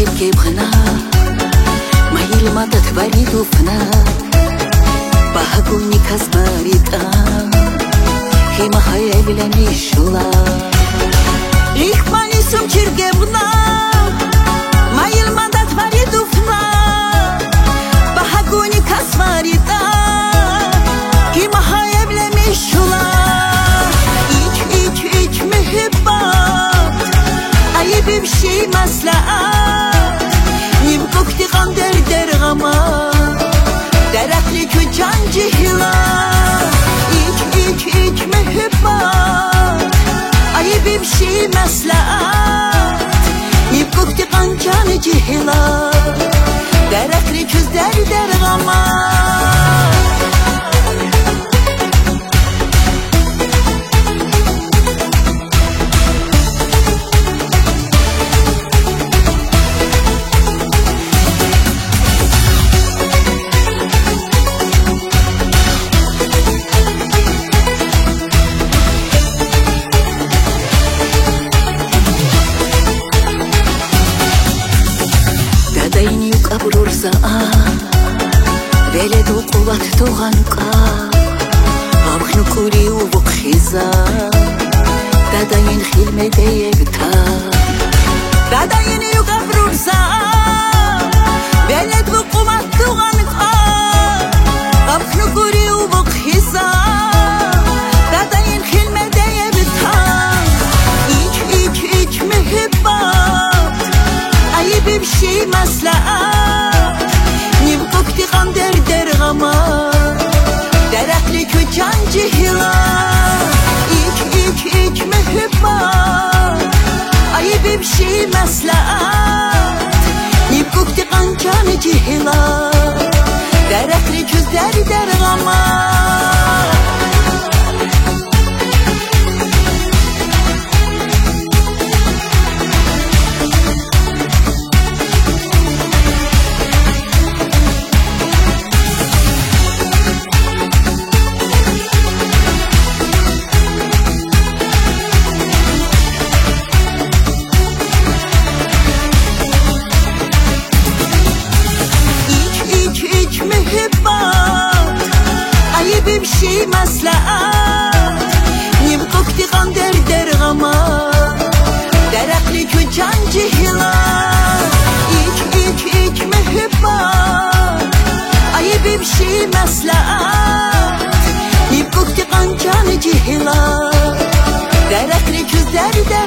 черкебхна маилмада твари дуфна бахагуни касмарита хима хаявилани шула ихманисум черкебхна маилмада твари дуфна бахагуни касмарита хима хаявилани шула ich мехбат ай бимши маслаат ним гукти гандер дергама дарахли кучан жихла ich мехбат ай бимши маслаат ним гукти ганчан жихла дарахли куздер дергама ველედო ყუათ თუღანკა ამხნუ კური უბხიზა დადაინ ხილმედეებთა დადაინ უკაბრურსა ველედო ყუათ თუღანკა ამხნუ კური უბხიზა დადაინ ხილმედეებთა ich მეხებათ აი ბიბში მასლაათ نیم گفتی قندر درغما درخلی کچان جهلا ایک مهبا ای ببشی مسلحات نیم گفتی قنچان جهلا درخلی کز درغما بمشي مسلحات نیم گفتی قندر درغما درقلی کجان جهلا ایک مهبات ای بمشي مسلحات نیم گفتی قنچان جهلا درقلی کز